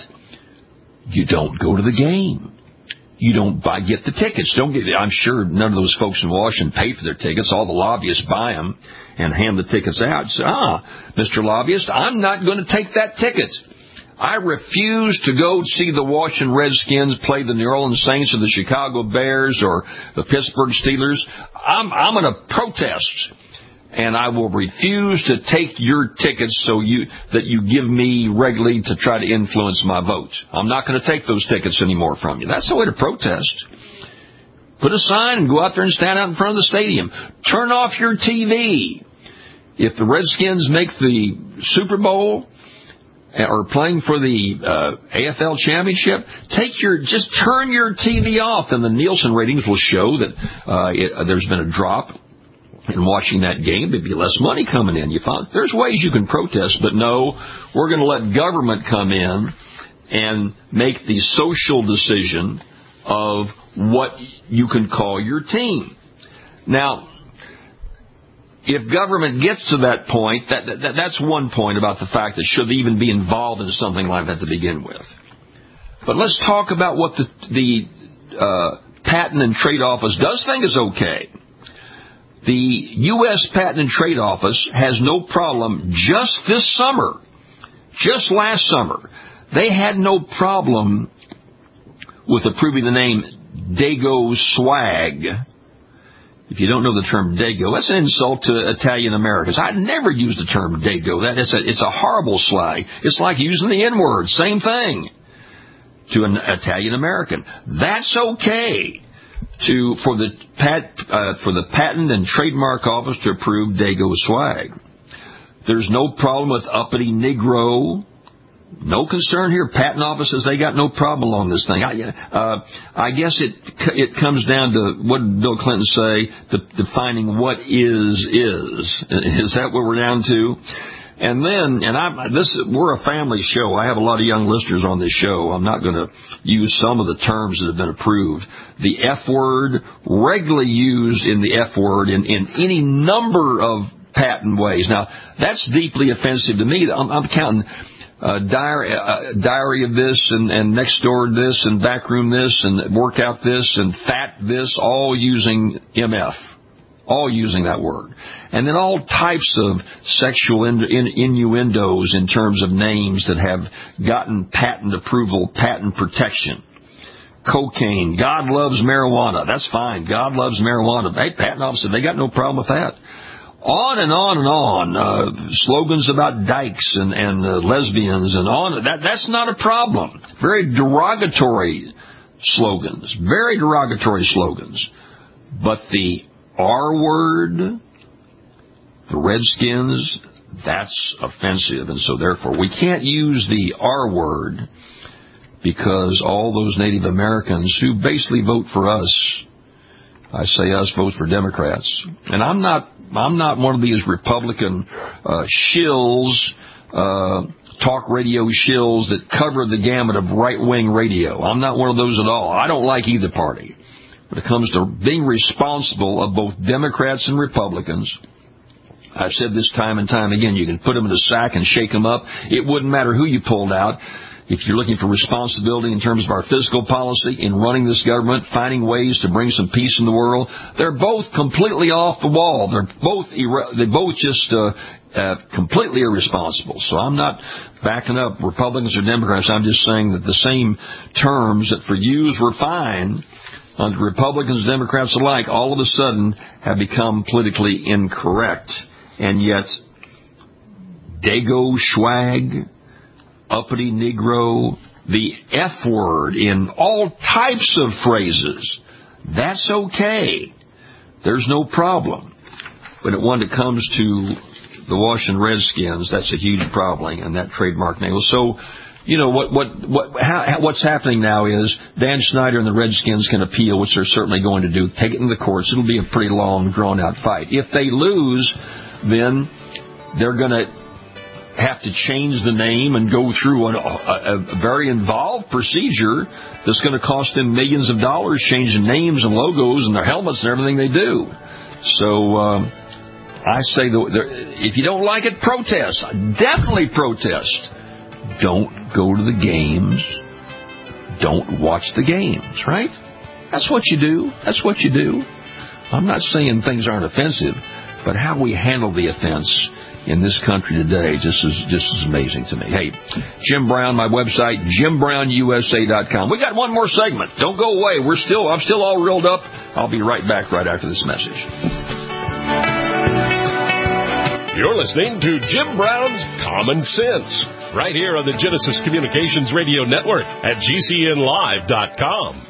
You don't go to the game. You don't buy, get the tickets. Don't get. I'm sure none of those folks in Washington pay for their tickets. All the lobbyists buy them and hand the tickets out. So, ah, Mister Lobbyist, I'm not going to take that ticket. I refuse to go see the Washington Redskins play the New Orleans Saints or the Chicago Bears or the Pittsburgh Steelers. I'm, I'm going to protest, and I will refuse to take your tickets so you that you give me regularly to try to influence my vote. I'm not going to take those tickets anymore from you. That's the way to protest. Put a sign and go out there and stand out in front of the stadium. Turn off your T V. If the Redskins make the Super Bowl or playing for the uh, A F L championship, take your just turn your T V off, and the Nielsen ratings will show that uh, it, uh, there's been a drop in watching that game. There'd be less money coming in. You found there's ways you can protest, but no, we're going to let government come in and make the social decision of what you can call your team. Now, if government gets to that point, that, that that's one point about the fact that should they even be involved in something like that to begin with. But let's talk about what the, the uh, Patent and Trade Office does think is okay. The U S Patent and Trade Office has no problem just this summer, just last summer, they had no problem with approving the name Dago Swag. If you don't know the term Dago, that's an insult to Italian Americans. I never use the term Dago. That is a, it's a horrible slag. It's like using the N-word. Same thing to an Italian American. That's okay to for the pat, uh, for the Patent and Trademark Office to approve Dago Swag. There's no problem with uppity Negro. No concern here. Patent Office says they got no problem along this thing. I, uh, I guess it it comes down to what did Bill Clinton say, the, defining what is is. Is that what we're down to? And then, and I this we're a family show. I have a lot of young listeners on this show. I'm not going to use some of the terms that have been approved. The F word, regularly used in the F word in, in any number of patent ways. Now, that's deeply offensive to me. I'm, I'm counting uh, diary, uh, diary of this and, and next door this and backroom this and workout this and fat this, all using M F. All using that word. And then all types of sexual in, in, innuendos in terms of names that have gotten patent approval, patent protection. Cocaine. God loves marijuana. That's fine. God loves marijuana. Hey, patent office, they got no problem with that. On and on and on. Uh, slogans about dykes and, and uh, lesbians and on. That, that's not a problem. Very derogatory slogans. Very derogatory slogans. But the R word, the Redskins, that's offensive. And so therefore we can't use the R word because all those Native Americans who basically vote for us, I say us, vote for Democrats. And I'm not I'm not one of these Republican uh, shills, uh, talk radio shills that cover the gamut of right-wing radio. I'm not one of those at all. I don't like either party. When it comes to being responsible of both Democrats and Republicans, I've said this time and time again, you can put them in a sack and shake them up. It wouldn't matter who you pulled out. If you're looking for responsibility in terms of our fiscal policy, in running this government, finding ways to bring some peace in the world, they're both completely off the wall. They're both they're both just uh, uh, completely irresponsible. So I'm not backing up Republicans or Democrats. I'm just saying that the same terms that for years were fine under Republicans and Democrats alike, all of a sudden have become politically incorrect. And yet, Dago Schwag, uppity Negro, the F word in all types of phrases, that's okay. There's no problem. But when it comes to the Washington Redskins, that's a huge problem, and that trademark name. So, you know, what what what how, what's happening now is Dan Snyder and the Redskins can appeal, which they're certainly going to do, take it in the courts. It'll be a pretty long, drawn-out fight. If they lose, then they're going to have to change the name and go through a, a, a very involved procedure that's going to cost them millions of dollars, changing names and logos and their helmets and everything they do. So um, I say, that if you don't like it, protest. Definitely protest. Don't go to the games. Don't watch the games, right? That's what you do. That's what you do. I'm not saying things aren't offensive, but how we handle the offense in this country today just is just is amazing to me. Hey, Jim Brown, my website, jim brown u s a dot com. We got one more segment. Don't go away. We're still I'm still all reeled up. I'll be right back right after this message. You're listening to Jim Brown's Common Sense right here on the Genesis Communications Radio Network at G C N live dot com.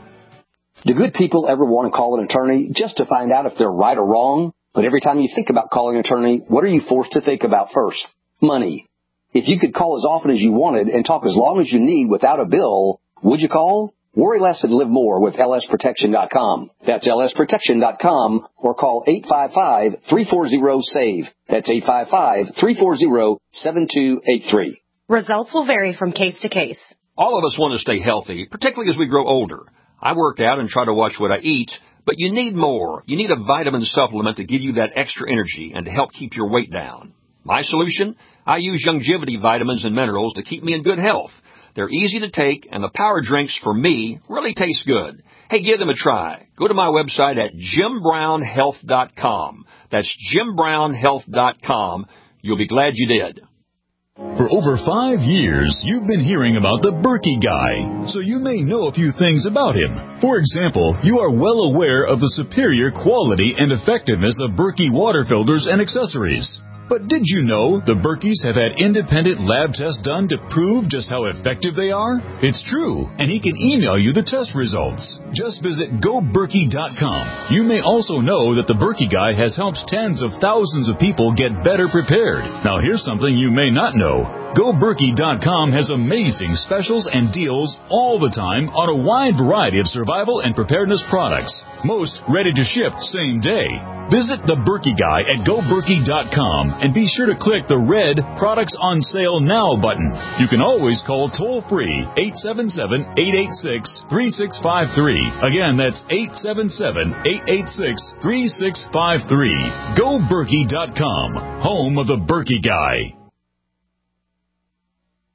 Do good people ever want to call an attorney just to find out if they're right or wrong? But every time you think about calling an attorney, what are you forced to think about first? Money. If you could call as often as you wanted and talk as long as you need without a bill, would you call? Worry less and live more with L S protection dot com. That's L S protection dot com or call eight five five, three four zero, SAVE. That's eight five five, three four zero, seven two eight three. Results will vary from case to case. All of us want to stay healthy, particularly as we grow older. I work out and try to watch what I eat. But you need more. You need a vitamin supplement to give you that extra energy and to help keep your weight down. My solution? I use Youngevity vitamins and minerals to keep me in good health. They're easy to take, and the power drinks, for me, really taste good. Hey, give them a try. Go to my website at jim brown health dot com. That's jim brown health dot com. You'll be glad you did. For over five years, you've been hearing about the Berkey Guy, so you may know a few things about him. For example, you are well aware of the superior quality and effectiveness of Berkey water filters and accessories. But did you know the Berkeys have had independent lab tests done to prove just how effective they are? It's true, and he can email you the test results. Just visit go berkey dot com. You may also know that the Berkey Guy has helped tens of thousands of people get better prepared. Now here's something you may not know. go berkey dot com has amazing specials and deals all the time on a wide variety of survival and preparedness products. Most ready to ship same day. Visit the Berkey Guy at go berkey dot com and be sure to click the red Products on Sale Now button. You can always call toll-free eight seven seven, eight eight six, three six five three. Again, that's eight seven seven, eight eight six, three six five three. go berkey dot com, home of the Berkey Guy.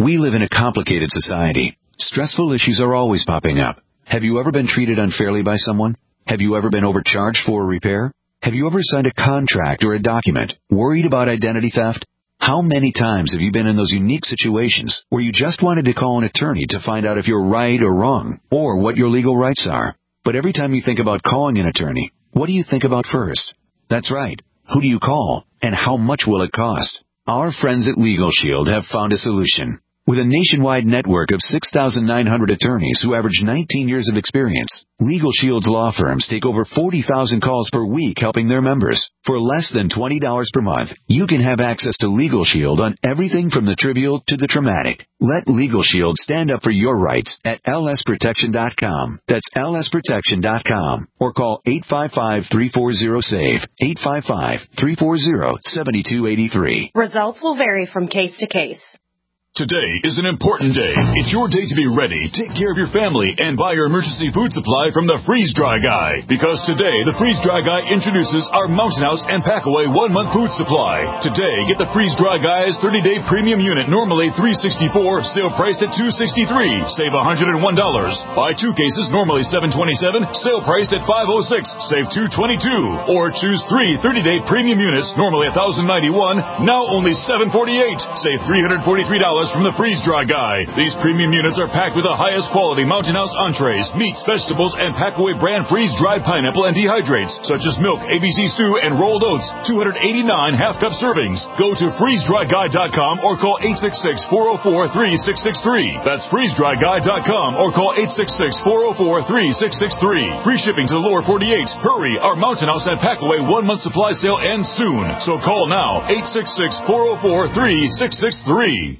We live in a complicated society. Stressful issues are always popping up. Have you ever been treated unfairly by someone? Have you ever been overcharged for a repair? Have you ever signed a contract or a document worried about identity theft? How many times have you been in those unique situations where you just wanted to call an attorney to find out if you're right or wrong, or what your legal rights are? But every time you think about calling an attorney, what do you think about first? That's right. Who do you call, and how much will it cost? Our friends at Legal Shield have found a solution. With a nationwide network of six thousand nine hundred attorneys who average nineteen years of experience, Legal Shield's law firms take over forty thousand calls per week helping their members. For less than twenty dollars per month, you can have access to Legal Shield on everything from the trivial to the traumatic. Let Legal Shield stand up for your rights at L S protection dot com. That's L S protection dot com. Or call eight five five, three four zero, S A V E, eight five five, three four zero, seven two eight three. Results will vary from case to case. Today is an important day. It's your day to be ready, take care of your family, and buy your emergency food supply from the Freeze Dry Guy. Because today, the Freeze Dry Guy introduces our Mountain House and Packaway one-month food supply. Today, get the Freeze Dry Guy's thirty-day premium unit, normally three hundred sixty-four dollars, sale priced at two hundred sixty-three dollars. Save one hundred one dollars. Buy two cases, normally seven hundred twenty-seven dollars, sale priced at five hundred six dollars. Save two hundred twenty-two dollars. Or choose three thirty-day premium units, normally one thousand ninety-one dollars, now only seven hundred forty-eight dollars. Save three hundred forty-three dollars from the Freeze Dry Guy. These premium units are packed with the highest quality Mountain House entrees, meats, vegetables, and Packaway brand freeze-dried pineapple and dehydrates, such as milk, A B C stew, and rolled oats. two hundred eighty-nine half-cup servings. Go to freeze dry guy dot com or call eight six six, four zero four, three six six three. That's freeze dry guy dot com or call eight six six, four zero four, three six six three. Free shipping to the lower forty-eight. Hurry, our Mountain House and Packaway one-month supply sale ends soon. So call now, eight six six, four zero four, three six six three.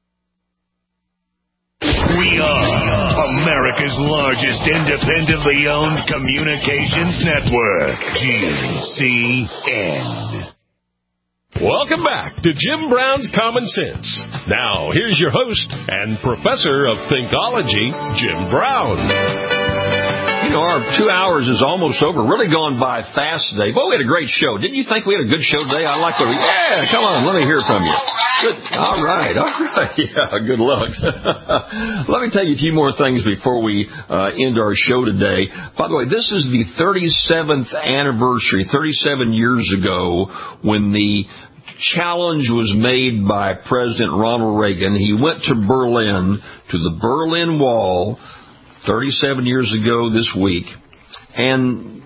We are America's largest independently owned communications network, G C N. Welcome back to Jim Brown's Common Sense. Now, here's your host and professor of Thinkology, Jim Brown. You know, our two hours is almost over. Really gone by fast today. Boy, we had a great show. Didn't you think we had a good show today? I like what we... Yeah, come on, let me hear from you. Good. All right, all right. Yeah, good looks. Let me tell you a few more things before we uh, end our show today. By the way, this is the thirty-seventh anniversary, thirty-seven years ago, when the challenge was made by President Ronald Reagan. He went to Berlin, to the Berlin Wall, thirty-seven years ago this week, and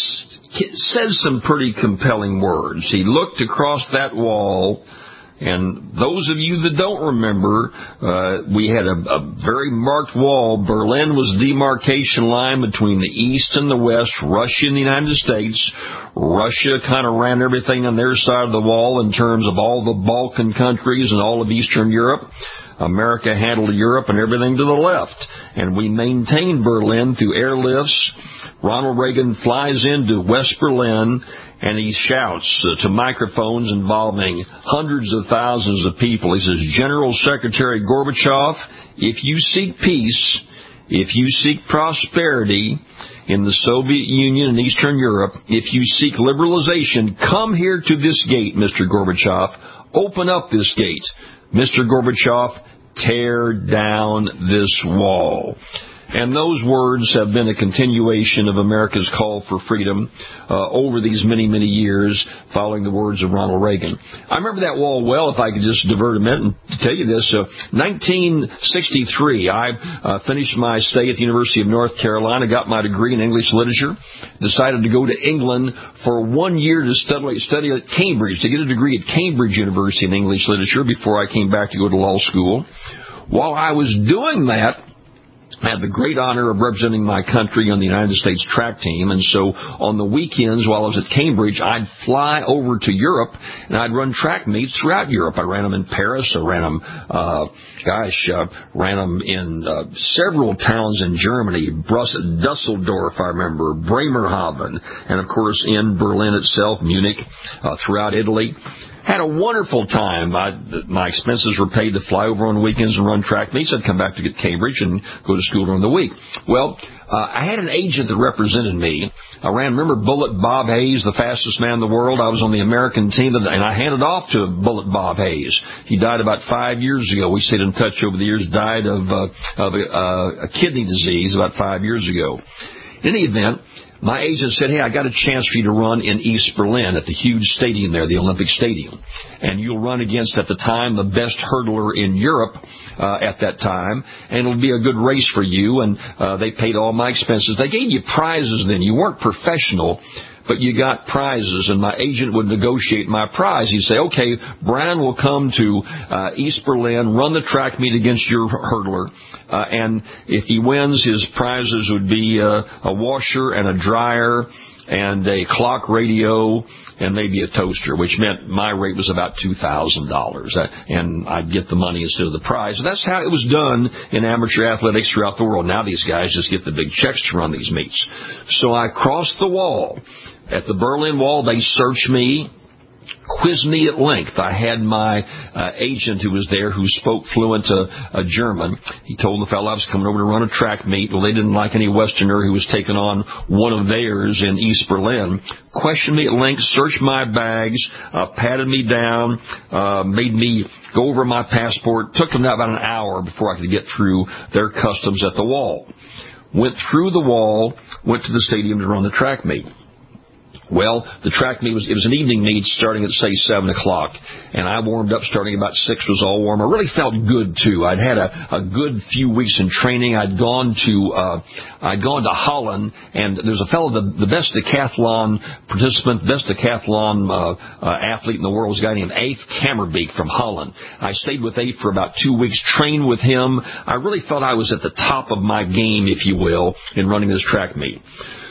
said some pretty compelling words. He looked across that wall, and those of you that don't remember, uh, we had a, a very marked wall. Berlin was the demarcation line between the East and the West, Russia and the United States. Russia kind of ran everything on their side of the wall in terms of all the Balkan countries and all of Eastern Europe. America handled Europe and everything to the left. And we maintained Berlin through airlifts. Ronald Reagan flies into West Berlin, and he shouts uh, to microphones involving hundreds of thousands of people. He says, General Secretary Gorbachev, if you seek peace, if you seek prosperity in the Soviet Union and Eastern Europe, if you seek liberalization, come here to this gate, Mister Gorbachev. Open up this gate. Mister Gorbachev, tear down this wall. And those words have been a continuation of America's call for freedom uh, over these many, many years following the words of Ronald Reagan. I remember that wall well, if I could just divert a minute and tell you this. Uh, nineteen sixty-three, I uh, finished my stay at the University of North Carolina, got my degree in English literature, decided to go to England for one year to study, study at Cambridge, to get a degree at Cambridge University in English literature before I came back to go to law school. While I was doing that, I had the great honor of representing my country on the United States track team, and so on the weekends while I was at Cambridge, I'd fly over to Europe, and I'd run track meets throughout Europe. I ran them in Paris, I ran them, uh, gosh, uh, ran them in uh, several towns in Germany, Brussels, Dusseldorf, I remember, Bremerhaven, and of course in Berlin itself, Munich, uh, throughout Italy. Had a wonderful time. I, my expenses were paid to fly over on weekends and run track meets. I'd come back to get Cambridge and go to school during the week. Well, uh, I had an agent that represented me. I ran, remember Bullet Bob Hayes, the fastest man in the world? I was on the American team, and I handed off to Bullet Bob Hayes. He died about five years ago. We stayed in touch over the years, died of, uh, of a, uh, a kidney disease about five years ago. In any event, my agent said, hey, I got a chance for you to run in East Berlin at the huge stadium there, the Olympic Stadium. And you'll run against, at the time, the best hurdler in Europe uh, at that time. And it'll be a good race for you. And uh, they paid all my expenses. They gave you prizes then. You weren't professional, but you got prizes, and my agent would negotiate my prize. He'd say, okay, Brian will come to uh, East Berlin, run the track meet against your hurdler, uh, and if he wins, his prizes would be uh, a washer and a dryer and a clock radio and maybe a toaster, which meant my rate was about two thousand dollars, and I'd get the money instead of the prize. That's how it was done in amateur athletics throughout the world. Now these guys just get the big checks to run these meets. So I crossed the wall. At the Berlin Wall, they searched me, quizzed me at length. I had my uh, agent who was there who spoke fluent uh, uh, German. He told the fellow I was coming over to run a track meet. Well, they didn't like any Westerner who was taking on one of theirs in East Berlin. Questioned me at length, searched my bags, uh, patted me down, uh, made me go over my passport. Took them about an hour before I could get through their customs at the wall. Went through the wall, went to the stadium to run the track meet. Well, the track meet was, it was an evening meet starting at, say, seven o'clock, and I warmed up starting about six, was all warm. I really felt good, too. I'd had a, a good few weeks in training. I'd gone to, uh, I'd gone to Holland, and there's a fellow, the, the best decathlon participant, best decathlon, uh, uh, athlete in the world was a guy named Afe Kammerbeek from Holland. I stayed with Afe for about two weeks, trained with him. I really felt I was at the top of my game, if you will, in running this track meet.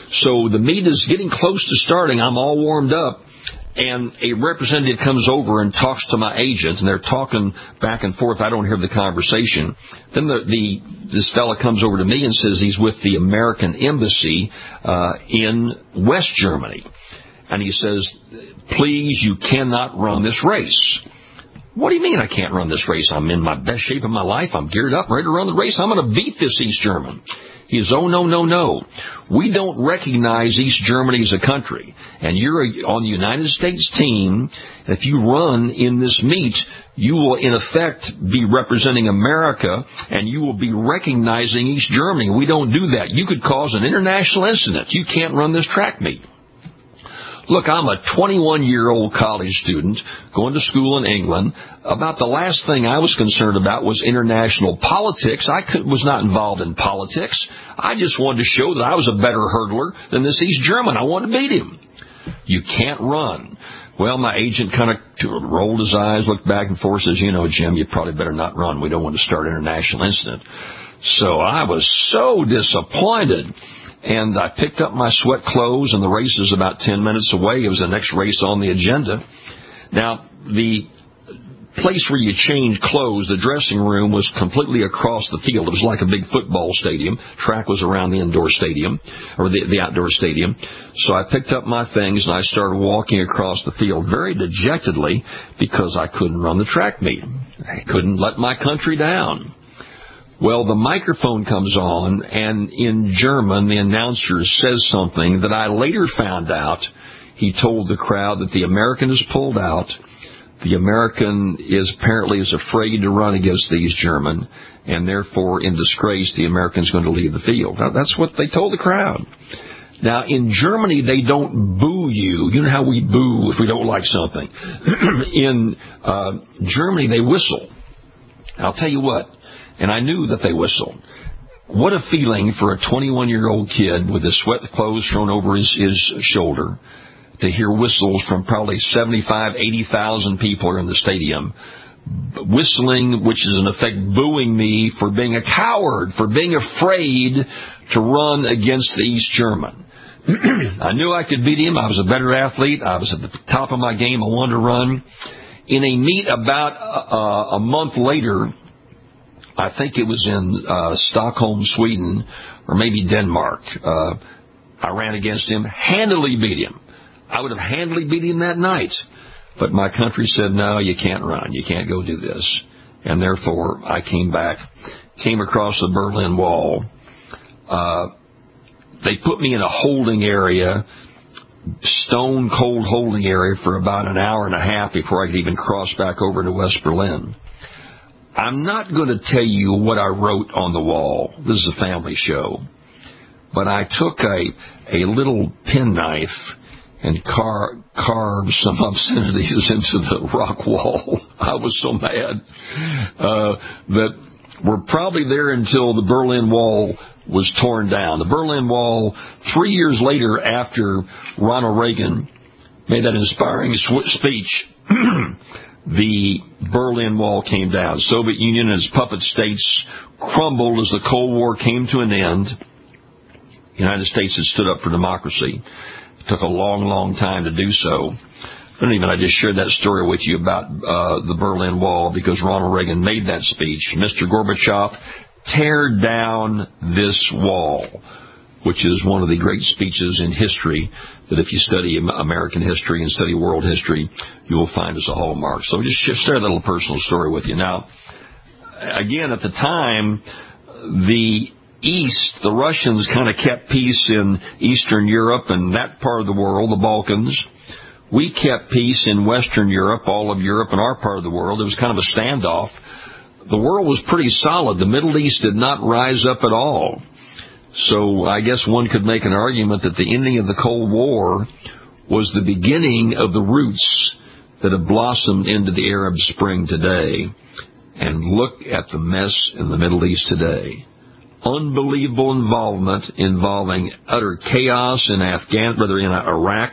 So the meet is getting close to starting. I'm all warmed up, and a representative comes over and talks to my agent, and they're talking back and forth. I don't hear the conversation. Then the, the this fella comes over to me and says he's with the American Embassy uh, in West Germany. And he says, please, you cannot run this race. What do you mean I can't run this race? I'm in my best shape of my life. I'm geared up, ready to run the race. I'm going to beat this East German. He says, oh, no, no, no. We don't recognize East Germany as a country. And you're on the United States team. If you run in this meet, you will, in effect, be representing America, and you will be recognizing East Germany. We don't do that. You could cause an international incident. You can't run this track meet. Look, I'm a twenty-one-year-old college student going to school in England. About the last thing I was concerned about was international politics. I could, was not involved in politics. I just wanted to show that I was a better hurdler than this East German. I wanted to beat him. You can't run. Well, my agent kind of rolled his eyes, looked back and forth, says, you know, Jim, you probably better not run. We don't want to start an international incident. So I was so disappointed. And I picked up my sweat clothes, and the race is about ten minutes away. It was the next race on the agenda. Now, the place where you change clothes, the dressing room, was completely across the field. It was like a big football stadium. Track was around the indoor stadium, or the, the outdoor stadium. So I picked up my things, and I started walking across the field very dejectedly because I couldn't run the track meet. I couldn't let my country down. Well, the microphone comes on, and in German, the announcer says something that I later found out. He told the crowd that the American is pulled out. The American is apparently is afraid to run against the East German, and therefore, in disgrace, the American's going to leave the field. Now, that's what they told the crowd. Now, in Germany, they don't boo you. You know how we boo if we don't like something. In uh, Germany, they whistle. I'll tell you what. And I knew that they whistled. What a feeling for a twenty-one-year-old kid with his sweat clothes thrown over his, his shoulder to hear whistles from probably seventy-five, eighty thousand people are in the stadium. Whistling, which is in effect booing me for being a coward, for being afraid to run against the East German. I knew I could beat him. I was a better athlete. I was at the top of my game. I wanted to run. In a meet about uh, a month later, I think it was in uh, Stockholm, Sweden, or maybe Denmark. Uh, I ran against him, handily beat him. I would have handily beat him that night. But my country said, no, you can't run. You can't go do this. And therefore, I came back, came across the Berlin Wall. Uh, they put me in a holding area, stone cold holding area for about an hour and a half before I could even cross back over to West Berlin. I'm not going to tell you what I wrote on the wall. This is a family show. But I took a, a little penknife and car, carved some obscenities into the rock wall. I was so mad uh, that we're probably there until the Berlin Wall was torn down. The Berlin Wall, three years later after Ronald Reagan made that inspiring speech, the Berlin Wall came down. Soviet Union and its puppet states crumbled as the Cold War came to an end. The United States had stood up for democracy. It took a long, long time to do so. I don't even, I just shared that story with you about uh, the Berlin Wall because Ronald Reagan made that speech. Mister Gorbachev, tear down this wall, which is one of the great speeches in history that if you study American history and study world history, you will find as a hallmark. So just share that little personal story with you. Now, again, at the time, the East, the Russians kind of kept peace in Eastern Europe and that part of the world, the Balkans. We kept peace in Western Europe, all of Europe and our part of the world. It was kind of a standoff. The world was pretty solid. The Middle East did not rise up at all. So I guess one could make an argument that the ending of the Cold War was the beginning of the roots that have blossomed into the Arab Spring today. And look at the mess in the Middle East today. Unbelievable involvement involving utter chaos in Afghan, rather in Iraq,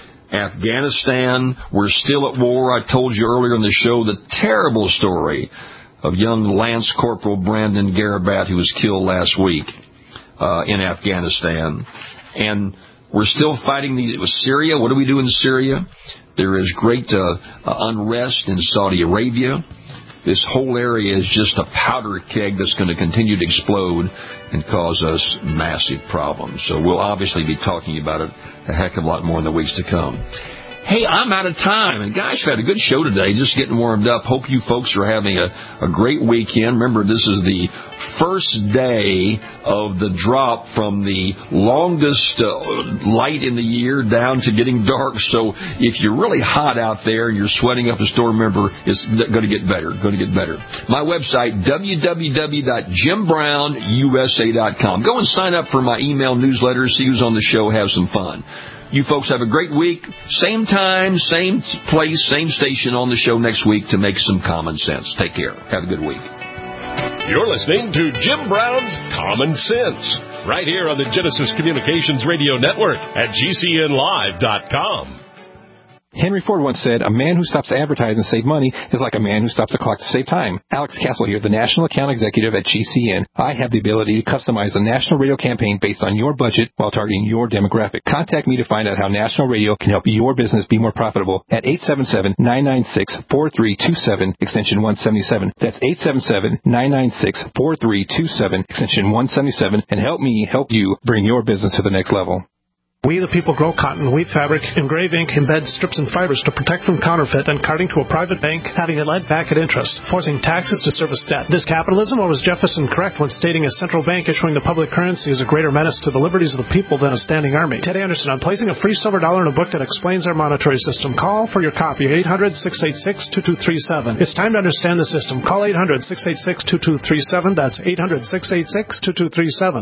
Afghanistan. We're still at war. I told you earlier in the show the terrible story of young Lance Corporal Brandon Garabat, who was killed last week uh, in Afghanistan. And we're still fighting the, with Syria. What do we do in Syria? There is great uh, uh, unrest in Saudi Arabia. This whole area is just a powder keg that's going to continue to explode and cause us massive problems. So we'll obviously be talking about it a heck of a lot more in the weeks to come. Hey, I'm out of time. And guys, we've had a good show today, just getting warmed up. Hope you folks are having a, a great weekend. Remember, this is the first day of the drop from the longest uh, light in the year down to getting dark. So if you're really hot out there and you're sweating up a storm, remember, it's going to get better, going to get better. My website, w w w dot jim brown u s a dot com. Go and sign up for my email newsletter, see who's on the show, have some fun. You folks have a great week. Same time, same place, same station on the show next week to make some common sense. Take care. Have a good week. You're listening to Jim Brown's Common Sense, right here on the Genesis Communications Radio Network at G C N live dot com. Henry Ford once said, a man who stops advertising to save money is like a man who stops the clock to save time. Alex Castle here, the National Account Executive at G C N. I have the ability to customize a national radio campaign based on your budget while targeting your demographic. Contact me to find out how national radio can help your business be more profitable at eight seven seven, nine nine six, four three two seven, extension one seventy-seven. That's eight seven seven, nine nine six, four three two seven, extension one seventy-seven, and help me help you bring your business to the next level. We the people grow cotton, wheat fabric, engrave ink, embed strips and fibers to protect from counterfeit and carting to a private bank, having it lent back at interest, forcing taxes to service debt. This capitalism, or was Jefferson correct when stating a central bank issuing the public currency is a greater menace to the liberties of the people than a standing army? Ted Anderson, I'm placing a free silver dollar in a book that explains our monetary system. Call for your copy, eight hundred, six eight six, two two three seven. It's time to understand the system. Call eight hundred, six eight six, two two three seven. That's eight hundred, six eight six, two two three seven.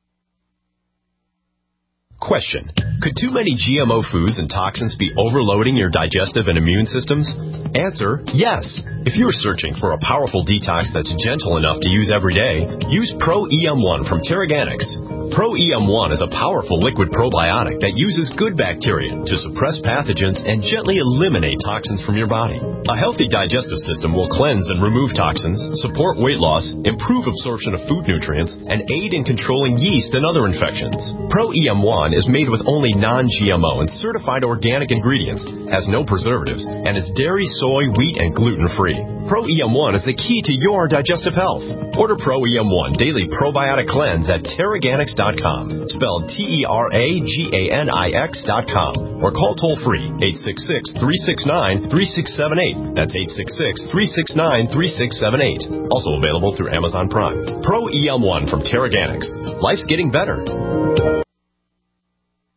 Question. Could too many G M O foods and toxins be overloading your digestive and immune systems? Answer, yes. If you're searching for a powerful detox that's gentle enough to use every day, use Pro E M one from Terraganics. Pro E M one is a powerful liquid probiotic that uses good bacteria to suppress pathogens and gently eliminate toxins from your body. A healthy digestive system will cleanse and remove toxins, support weight loss, improve absorption of food nutrients, and aid in controlling yeast and other infections. Pro E M one is made with only non-G M O and certified organic ingredients, has no preservatives, and is dairy, soy, wheat, and gluten-free. Pro E M one is the key to your digestive health. Order Pro E M one Daily Probiotic Cleanse at Terraganics dot com, spelled T E R A G A N I X dot com, or call toll-free eight six six, three six nine, three six seven eight. That's eight six six, three six nine, three six seven eight. Also available through Amazon Prime. Pro E M one from Terraganics. Life's getting better.